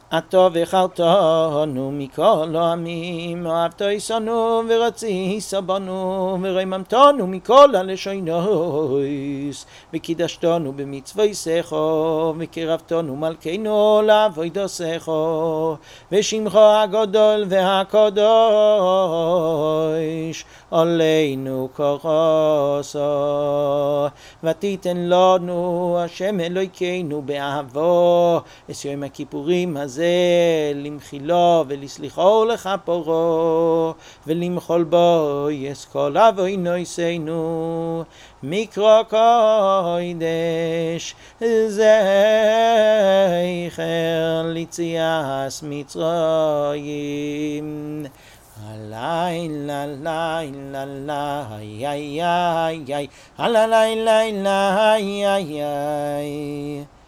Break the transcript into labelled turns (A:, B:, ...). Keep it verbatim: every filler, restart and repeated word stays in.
A: אתה וחרתנו מכל העמים, אהבת יסנו ורצית בנו, ורממתנו מכל הלשונוס, וקידשתנו במצוותיך, וקרבתנו מלכנו לעבודתך, ושמך הגדול והקדוש עלינו כחסו. ותיתן לנו השם אלוהינו באהבו את יום הכיפורים הזה למחילו ולסליחו ולכפרו, ולמחול בו את כל עוונותינו מקרא קודש, זכר ליציאת מצרים. הלילה לילה לילה, הלילה לילה לילה.